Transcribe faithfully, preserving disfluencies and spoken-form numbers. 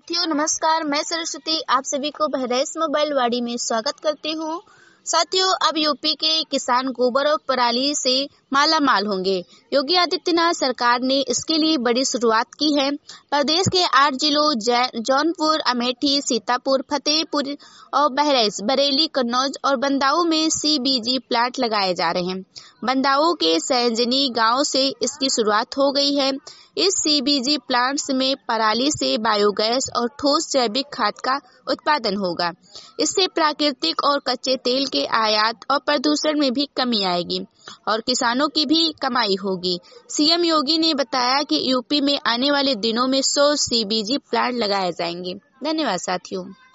साथियों नमस्कार, मैं सरस्वती आप सभी को बहराइच मोबाइल वाड़ी में स्वागत करती हूँ। साथियों, अब यूपी के किसान गोबर और पराली से माला माल होंगे। योगी आदित्यनाथ सरकार ने इसके लिए बड़ी शुरुआत की है। प्रदेश के आठ जिलों जौनपुर, अमेठी, सीतापुर, फतेहपुर और बहराइच, बरेली, कन्नौज और बंदाऊ में सीबीजी प्लांट लगाए जा रहे हैं। बंदाऊ के सैंजनी गांव से इसकी शुरुआत हो गई है। इस सीबीजी प्लांट्स में पराली से बायोगैस और ठोस जैविक खाद का उत्पादन होगा। इससे प्राकृतिक और कच्चे तेल के आयात और प्रदूषण में भी कमी आएगी और किसानों की भी कमाई होगी। सीएम योगी ने बताया कि यूपी में आने वाले दिनों में सौ सीबीजी प्लांट लगाए जाएंगे। धन्यवाद साथियों।